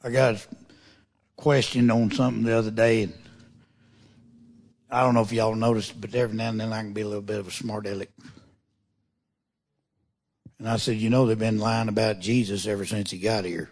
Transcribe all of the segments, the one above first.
I got a question on something the other day, and I don't know if y'all noticed, but every now and then I can be a little bit of a smart aleck. And I said, they've been lying about Jesus ever since he got here.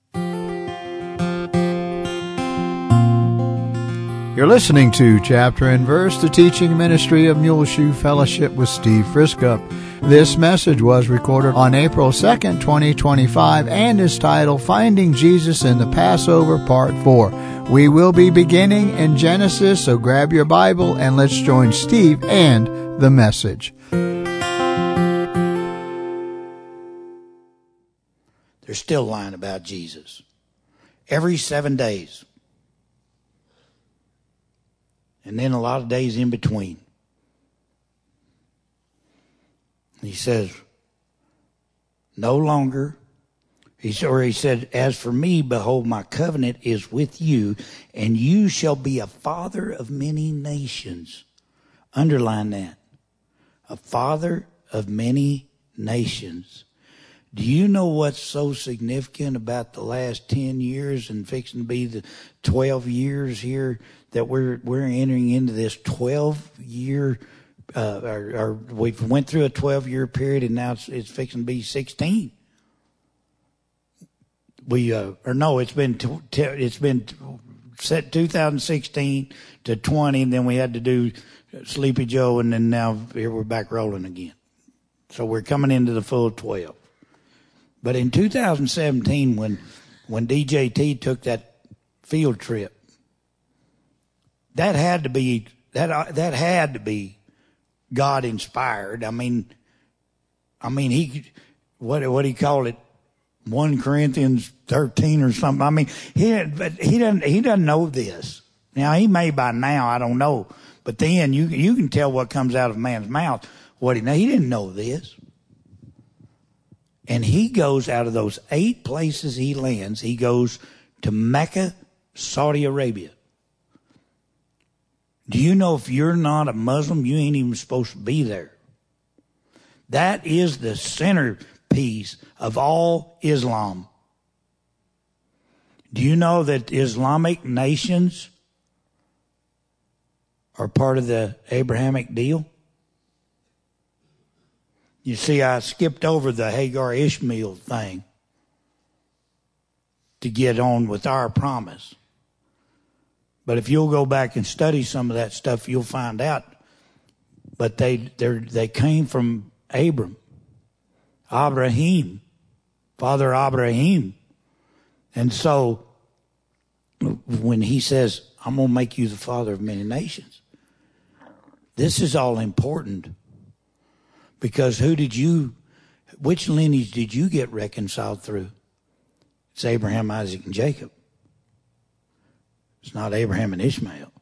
You're listening to Chapter and Verse, the teaching ministry of Muleshoe Fellowship with Steve Friskup. This message was recorded on April 2nd, 2025, and is titled Finding Jesus in the Passover, Part 4. We will be beginning in Genesis, so grab your Bible and let's join Steve and the message. They're still lying about Jesus. Every 7 days. And then a lot of days in between. He says, no longer. He said, as for me, behold, my covenant is with you, and you shall be a father of many nations. Underline that. A father of many nations. Do you know what's so significant about the last 10 years and fixing to be the 12 years here that we're entering into this 12-year, we've went through a 12-year period and now it's fixing to be 16. It's been set 2016 to 20, and then we had to do Sleepy Joe, and then now here we're back rolling again. So we're coming into the full 12. But in 2017, when DJT took that field trip, that had to be God inspired. I mean, he what he called it, 1 Corinthians 13 or something. I mean, he doesn't know this. Now he may by now, I don't know. But then you can tell what comes out of a man's mouth. He didn't know this. And he goes out of those 8 places he lands, he goes to Mecca, Saudi Arabia. Do you know if you're not a Muslim, you ain't even supposed to be there? That is the centerpiece of all Islam. Do you know that Islamic nations are part of the Abrahamic deal? You see, I skipped over the Hagar Ishmael thing to get on with our promise. But if you'll go back and study some of that stuff, you'll find out. But they came from Abraham, Father Abraham. And so when he says, I'm going to make you the father of many nations, this is all important. Because which lineage did you get reconciled through? It's Abraham, Isaac, and Jacob. It's not Abraham and Ishmael.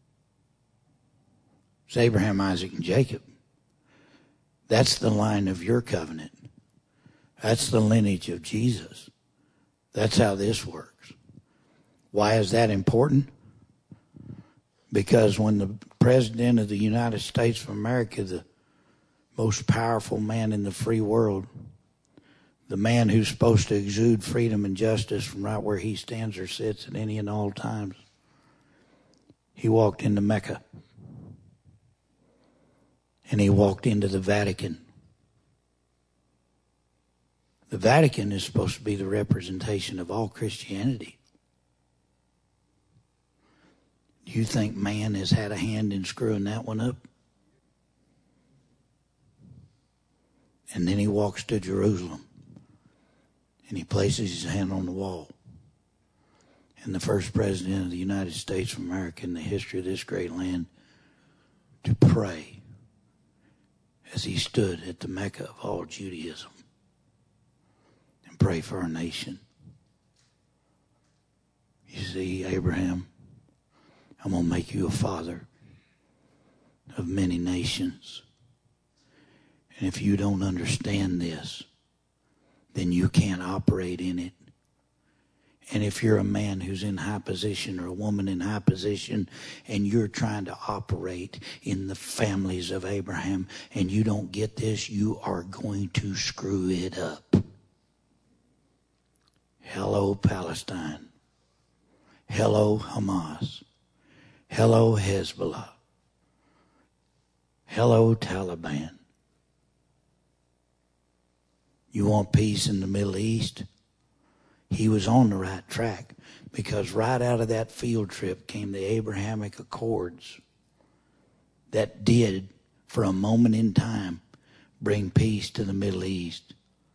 It's Abraham, Isaac, and Jacob. That's the line of your covenant. That's the lineage of Jesus. That's how this works. Why is that important? Because when the President of the United States of America, the most powerful man in the free world, the man who's supposed to exude freedom and justice from right where he stands or sits at any and all times, he walked into Mecca. And he walked into the Vatican. The Vatican is supposed to be the representation of all Christianity. Do you think man has had a hand in screwing that one up? And then he walks to Jerusalem and he places his hand on the wall. And the first president of the United States of America in the history of this great land to pray as he stood at the Mecca of all Judaism and pray for our nation. You see, Abraham, I'm going to make you a father of many nations. And if you don't understand this, then you can't operate in it. And if you're a man who's in high position or a woman in high position and you're trying to operate in the families of Abraham and you don't get this, you are going to screw it up. Hello, Palestine. Hello, Hamas. Hello, Hezbollah. Hello, Taliban. You want peace in the Middle East? He was on the right track, because right out of that field trip came the Abrahamic Accords that did, for a moment in time, bring peace to the Middle East,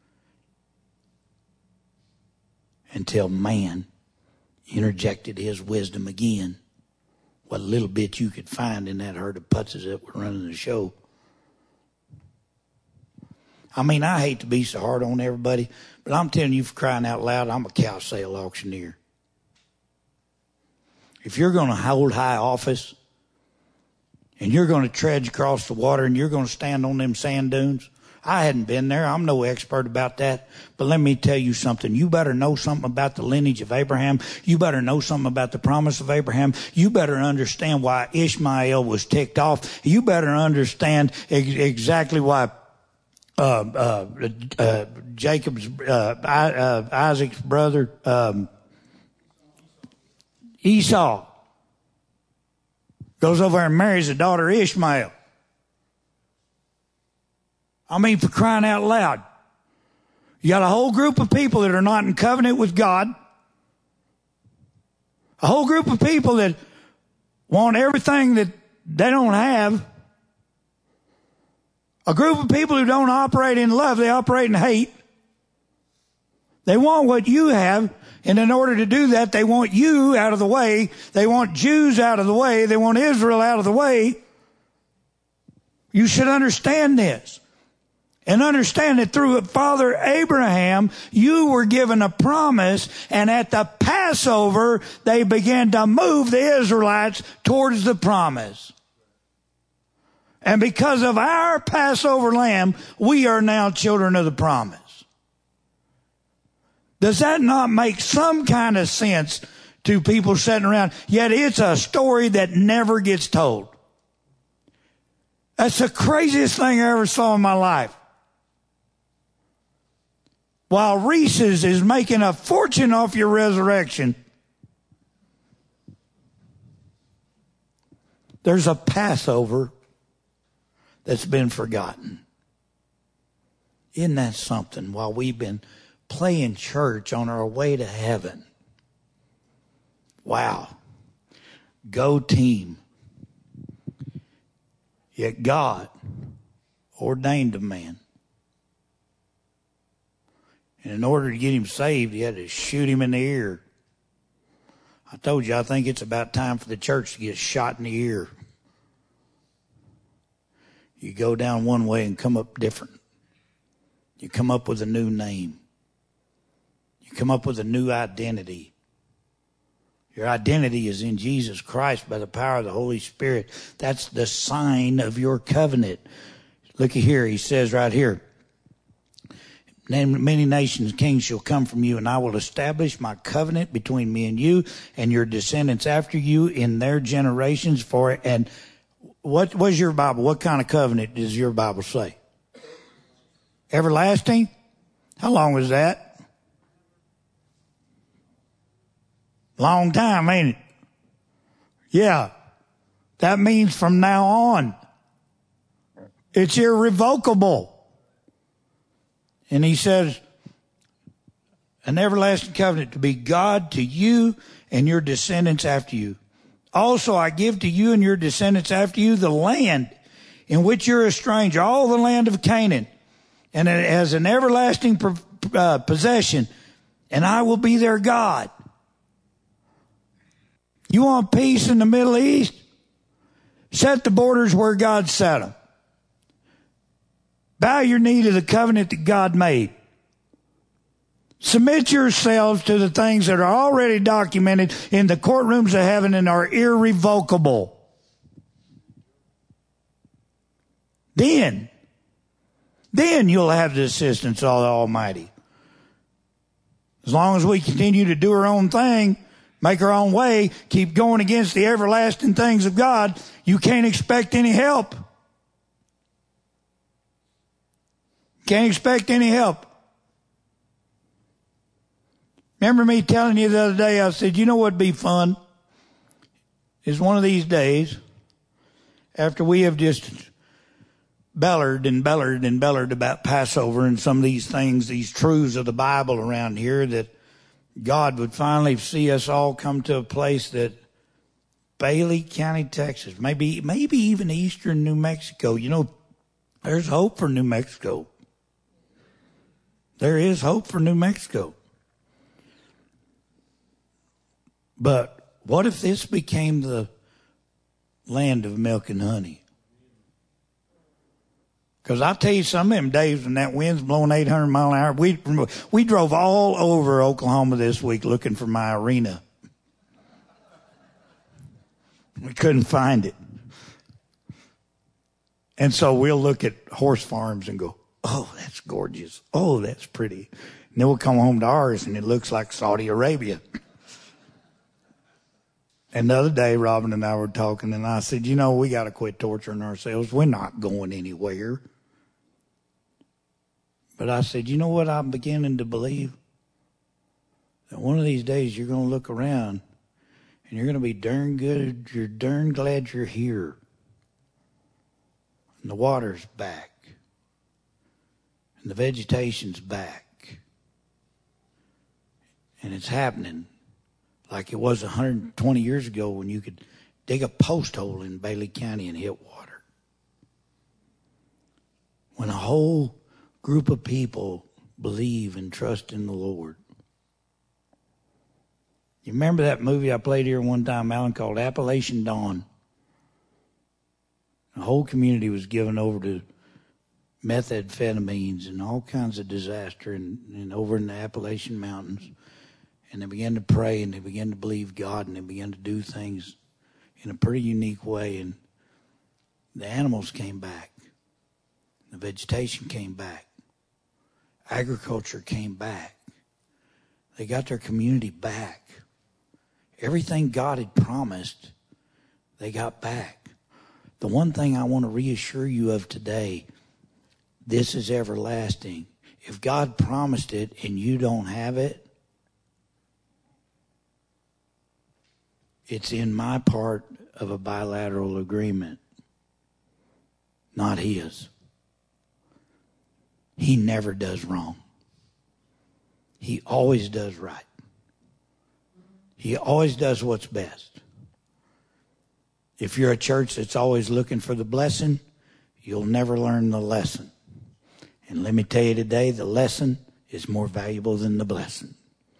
until man interjected his wisdom again, what little bit you could find in that herd of putzes that were running the show. I mean, I hate to be so hard on everybody, but I'm telling you, for crying out loud, I'm a cow sale auctioneer. If you're going to hold high office and you're going to trudge across the water and you're going to stand on them sand dunes, I hadn't been there. I'm no expert about that. But let me tell you something. You better know something about the lineage of Abraham. You better know something about the promise of Abraham. You better understand why Ishmael was ticked off. You better understand exactly why Isaac's brother, Esau, goes over and marries the daughter of Ishmael. I mean, for crying out loud. You got a whole group of people that are not in covenant with God. A whole group of people that want everything that they don't have. A group of people who don't operate in love, they operate in hate. They want what you have, and in order to do that, they want you out of the way. They want Jews out of the way. They want Israel out of the way. You should understand this. And understand that through Father Abraham, you were given a promise, and at the Passover, they began to move the Israelites towards the promise. And because of our Passover lamb, we are now children of the promise. Does that not make some kind of sense to people sitting around? Yet it's a story that never gets told. That's the craziest thing I ever saw in my life. While Reese's is making a fortune off your resurrection, there's a Passover that's been forgotten. Isn't that something? While we've been playing church on our way to heaven. Wow. Go team. Yet God ordained a man. And in order to get him saved, he had to shoot him in the ear. I told you, I think it's about time for the church to get shot in the ear. You go down one way and come up different. You come up with a new name. You come up with a new identity. Your identity is in Jesus Christ by the power of the Holy Spirit. That's the sign of your covenant. Look at here. He says right here, many nations, kings shall come from you, and I will establish my covenant between me and you and your descendants after you in their generations for it. And what was your Bible? What kind of covenant does your Bible say? Everlasting? How long was that? Long time, ain't it? Yeah. That means from now on. It's irrevocable. And he says, an everlasting covenant to be God to you and your descendants after you. Also, I give to you and your descendants after you the land in which you're a stranger, all the land of Canaan, and as an everlasting possession, and I will be their God. You want peace in the Middle East? Set the borders where God set them. Bow your knee to the covenant that God made. Submit yourselves to the things that are already documented in the courtrooms of heaven and are irrevocable. Then you'll have the assistance of the Almighty. As long as we continue to do our own thing, make our own way, keep going against the everlasting things of God, you can't expect any help. Can't expect any help. Remember me telling you the other day, I said, you know what'd be fun? Is one of these days, after we have just bellered about Passover and some of these things, these truths of the Bible around here, that God would finally see us all come to a place that Bailey County, Texas, maybe even eastern New Mexico. You know, there's hope for New Mexico. There is hope for New Mexico. But what if this became the land of milk and honey? Because I'll tell you, some of them days when that wind's blowing 800 miles an hour, we drove all over Oklahoma this week looking for my arena. We couldn't find it. And so we'll look at horse farms and go, oh, that's gorgeous. Oh, that's pretty. And then we'll come home to ours and it looks like Saudi Arabia. And the other day, Robin and I were talking, and I said, you know, we got to quit torturing ourselves. We're not going anywhere. But I said, you know what I'm beginning to believe? That one of these days you're going to look around and you're going to be darn good. You're darn glad you're here. And the water's back. And the vegetation's back. And it's happening like it was 120 years ago when you could dig a post hole in Bailey County and hit water. When a whole group of people believe and trust in the Lord. You remember that movie I played here one time, Alan, called Appalachian Dawn? The whole community was given over to methamphetamines and all kinds of disaster and over in the Appalachian Mountains. And they began to pray and they began to believe God and they began to do things in a pretty unique way. And the animals came back. The vegetation came back. Agriculture came back. They got their community back. Everything God had promised, they got back. The one thing I want to reassure you of today, this is everlasting. If God promised it and you don't have it, it's in my part of a bilateral agreement, not his. He never does wrong. He always does right. He always does what's best. If you're a church that's always looking for the blessing, you'll never learn the lesson. And let me tell you today, the lesson is more valuable than the blessing.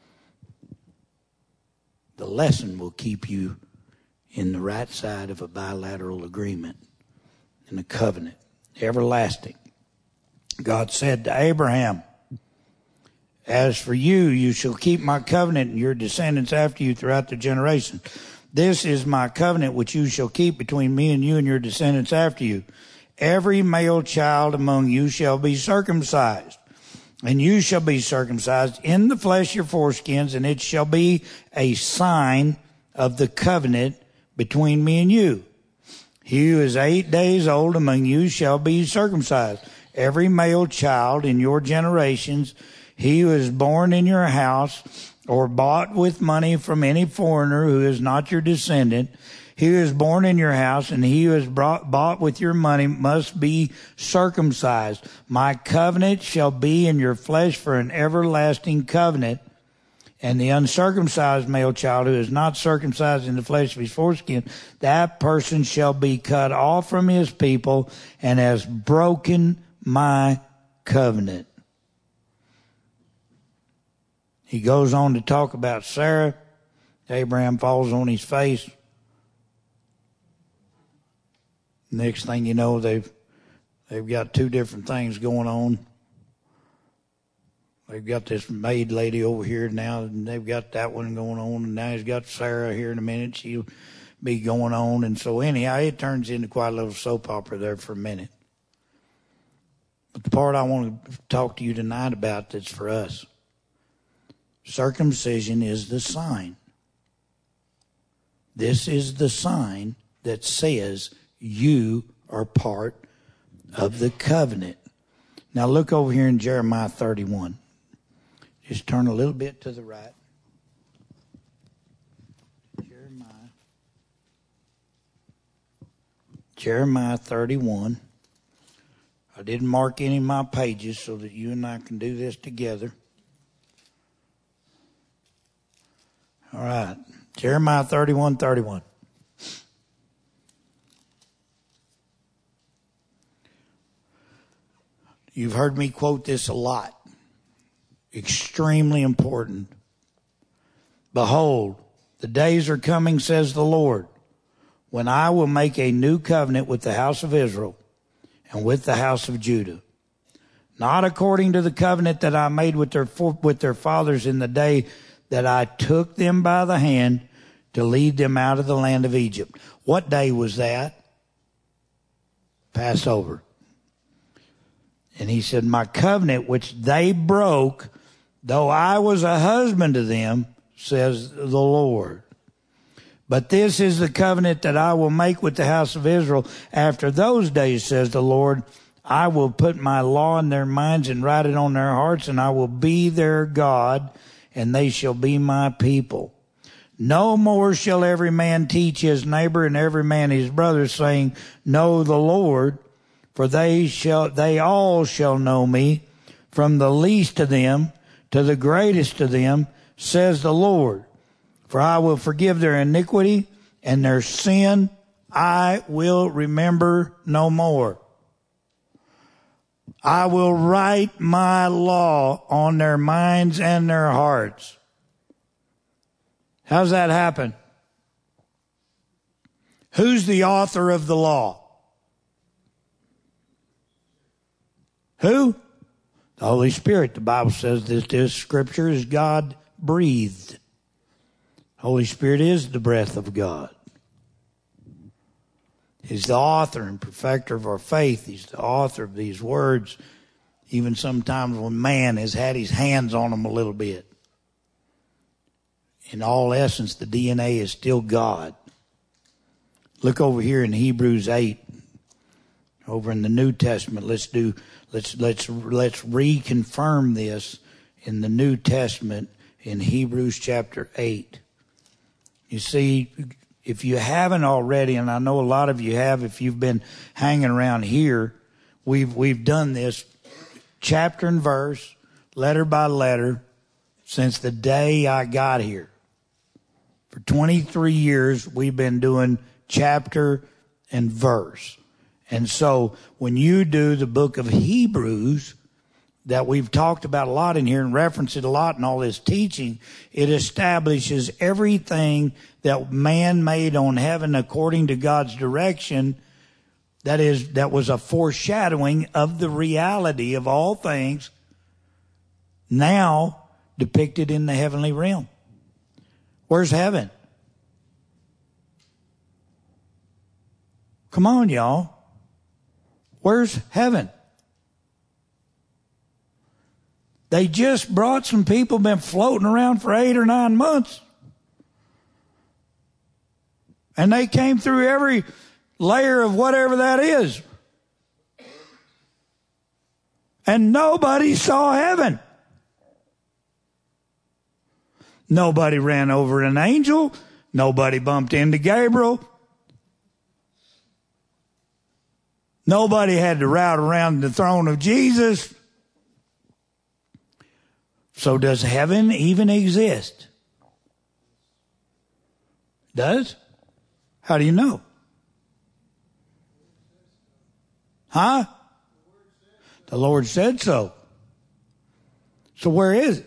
The lesson will keep you in the right side of a bilateral agreement and a covenant, everlasting. God said to Abraham, as for you, you shall keep my covenant and your descendants after you throughout the generations. This is my covenant which you shall keep between me and you and your descendants after you. Every male child among you shall be circumcised, and you shall be circumcised in the flesh your foreskins, and it shall be a sign of the covenant between me and you. He who is 8 days old among you shall be circumcised. Every male child in your generations, he who is born in your house or bought with money from any foreigner who is not your descendant, he who is born in your house and he who is bought with your money must be circumcised. My covenant shall be in your flesh for an everlasting covenant. And the uncircumcised male child who is not circumcised in the flesh of his foreskin, that person shall be cut off from his people and has broken my covenant. He goes on to talk about Sarah. Abraham falls on his face. Next thing you know, they've got two different things going on. They've got this maid lady over here now, and they've got that one going on, and now he's got Sarah here in a minute. She'll be going on. And so anyhow, it turns into quite a little soap opera there for a minute. But the part I want to talk to you tonight about that's for us. Circumcision is the sign. This is the sign that says you are part of the covenant. Now look over here in Jeremiah 31. Just turn a little bit to the right. Jeremiah 31. I didn't mark any of my pages so that you and I can do this together. All right. Jeremiah 31:31. You've heard me quote this a lot. Extremely important. Behold, the days are coming, says the Lord, when I will make a new covenant with the house of Israel and with the house of Judah. Not according to the covenant that I made with their fathers in the day that I took them by the hand to lead them out of the land of Egypt. What day was that? Passover. And he said, my covenant which they broke, though I was a husband to them, says the Lord. But this is the covenant that I will make with the house of Israel after those days, says the Lord. I will put my law in their minds and write it on their hearts, and I will be their God, and they shall be my people. No more shall every man teach his neighbor and every man his brother, saying, know the Lord, for they all shall know me, from the least of them to the greatest of them, says the Lord. For I will forgive their iniquity, and their sin I will remember no more. I will write my law on their minds and their hearts. How's that happen? Who's the author of the law? Who? The Holy Spirit. The Bible says that this scripture is God breathed. Holy Spirit is the breath of God. He's the author and perfecter of our faith. He's the author of these words, even sometimes when man has had his hands on them a little bit. In all essence, the DNA is still God. Look over here in Hebrews 8, over in the New Testament. Let's reconfirm this in the New Testament in Hebrews chapter 8. You see, if you haven't already, and I know a lot of you have, if you've been hanging around here, we've done this chapter and verse, letter by letter, since the day I got here. For 23 years, we've been doing chapter and verse. And so when you do the book of Hebrews, that we've talked about a lot in here and referenced it a lot in all this teaching, it establishes everything that man made on heaven according to God's direction. That was a foreshadowing of the reality of all things now depicted in the heavenly realm. Where's heaven? Come on, y'all. Where's heaven? They just brought some people, been floating around for 8 or 9 months. And they came through every layer of whatever that is. And nobody saw heaven. Nobody ran over an angel. Nobody bumped into Gabriel. Nobody had to route around the throne of Jesus. So does heaven even exist? Does? How do you know? Huh? The Lord said so. So where is it?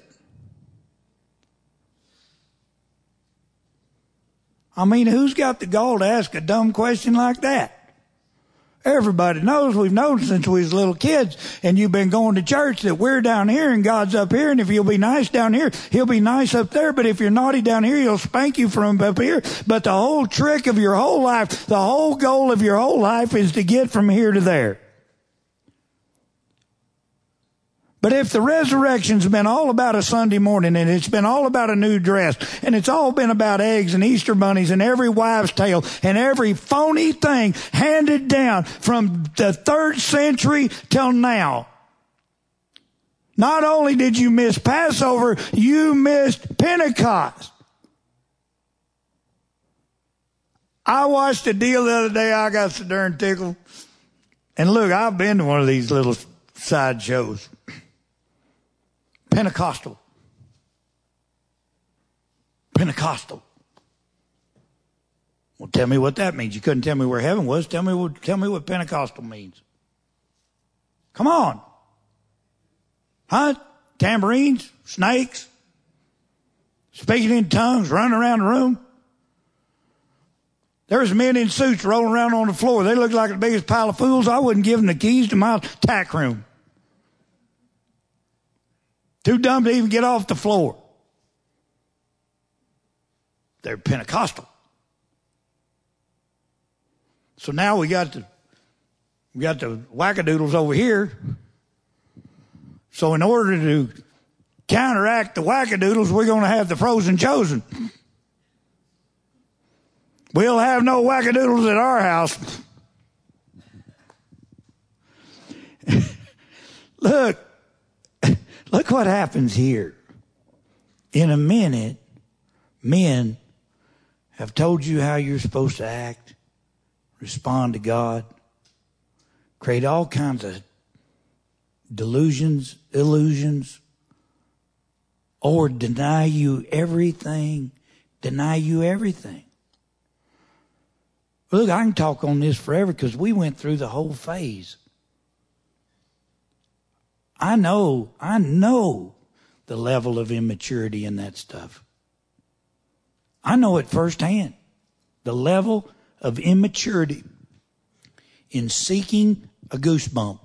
I mean, who's got the gall to ask a dumb question like that? Everybody knows, we've known since we was little kids, and you've been going to church, that we're down here and God's up here, and if you'll be nice down here, He'll be nice up there, but if you're naughty down here, He'll spank you from up here. But the whole trick of your whole life, the whole goal of your whole life is to get from here to there. But if the resurrection's been all about a Sunday morning, and it's been all about a new dress, and it's all been about eggs and Easter bunnies and every wives' tale and every phony thing handed down from the 3rd century till now, not only did you miss Passover, you missed Pentecost. I watched a deal the other day. I got so darn tickled. And look, I've been to one of these little side shows. Pentecostal. Well, tell me what that means. You couldn't tell me where heaven was. Tell me what Pentecostal means. Come on. Huh? Tambourines, snakes, speaking in tongues, running around the room. There was men in suits rolling around on the floor. They looked like the biggest pile of fools. I wouldn't give them the keys to my tack room. Too dumb to even get off the floor. They're Pentecostal. So now we got the wackadoodles over here. So in order to counteract the wackadoodles, we're going to have the frozen chosen. We'll have no wackadoodles at our house. Look what happens here. In a minute, men have told you how you're supposed to act, respond to God, create all kinds of delusions, illusions, or deny you everything. Look, I can talk on this forever because we went through the whole phase. I know the level of immaturity in that stuff. I know it firsthand. The level of immaturity in seeking a goosebump.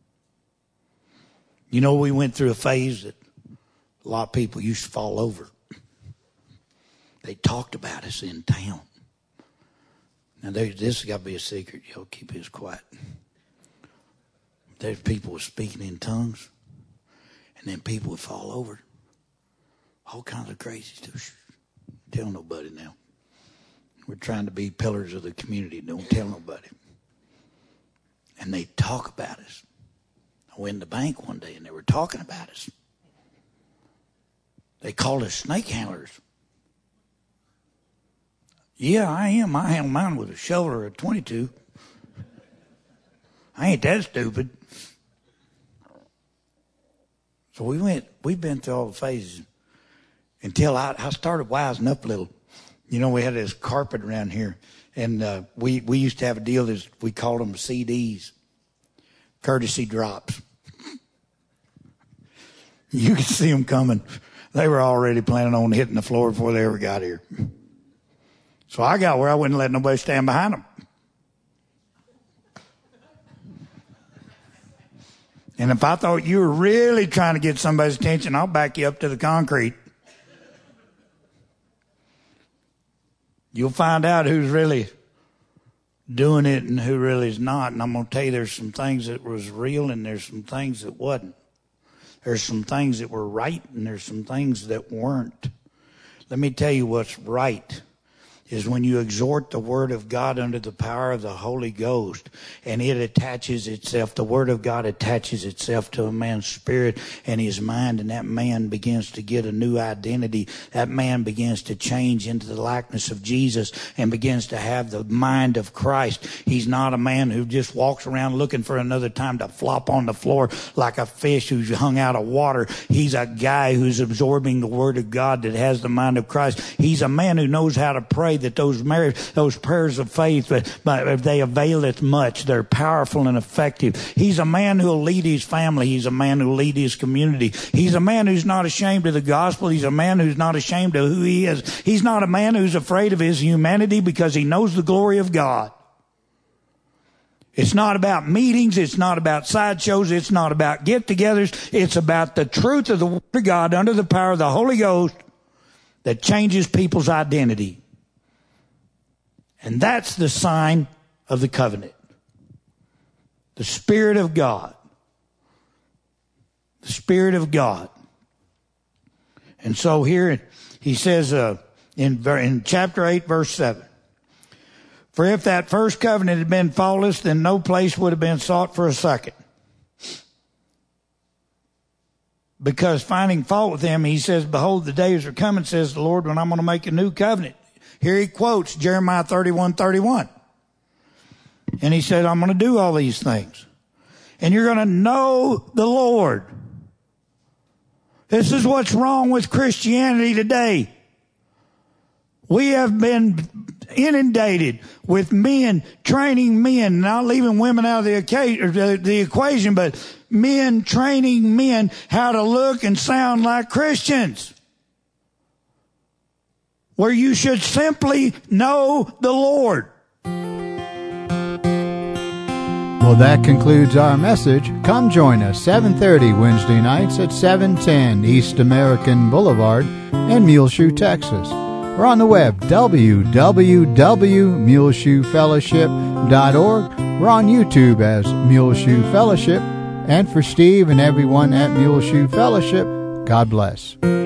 You know, we went through a phase that a lot of people used to fall over. They talked about us in town. Now, this has got to be a secret. Y'all keep this quiet. There's people speaking in tongues, and then people would fall over. All kinds of crazy stuff. Tell nobody now. We're trying to be pillars of the community. Don't tell nobody. And they talk about us. I went in the bank one day, and they were talking about us. They called us snake handlers. Yeah, I am. I handle mine with a shovel or a 22. I ain't that stupid. So we've been through all the phases until I started wising up a little. You know, we had this carpet around here, and we used to have a deal that we called them CDs, courtesy drops. You could see them coming. They were already planning on hitting the floor before they ever got here. So I got where I wouldn't let nobody stand behind them. And if I thought you were really trying to get somebody's attention, I'll back you up to the concrete. You'll find out who's really doing it and who really is not. And I'm going to tell you there's some things that was real and there's some things that wasn't. There's some things that were right and there's some things that weren't. Let me tell you what's right is when you exhort the Word of God under the power of the Holy Ghost, and it attaches itself, the Word of God attaches itself to a man's spirit and his mind, and that man begins to get a new identity. That man begins to change into the likeness of Jesus and begins to have the mind of Christ. He's not a man who just walks around looking for another time to flop on the floor like a fish who's hung out of water. He's a guy who's absorbing the Word of God that has the mind of Christ. He's a man who knows how to pray, that those prayers of faith, but if they availeth much, they're powerful and effective. He's a man who'll lead his family. He's a man who'll lead his community. He's a man who's not ashamed of the gospel. He's a man who's not ashamed of who he is. He's not a man who's afraid of his humanity because he knows the glory of God. It's not about meetings. It's not about sideshows. It's not about get-togethers. It's about the truth of the Word of God under the power of the Holy Ghost that changes people's identity. And that's the sign of the covenant. The Spirit of God. The Spirit of God. And so here he says in chapter 8, verse 7, for if that first covenant had been faultless, then no place would have been sought for a second. Because finding fault with them, he says, behold, the days are coming, says the Lord, when I'm going to make a new covenant. Here he quotes Jeremiah 31:31. And he said, I'm going to do all these things. And you're going to know the Lord. This is what's wrong with Christianity today. We have been inundated with men training men, not leaving women out of the equation, but men training men how to look and sound like Christians. Where you should simply know the Lord. Well, that concludes our message. Come join us 7:30 Wednesday nights at 710 East American Boulevard in Muleshoe, Texas. We're on the web, www.muleshoefellowship.org. We're on YouTube as Muleshoe Fellowship. And for Steve and everyone at Muleshoe Fellowship, God bless.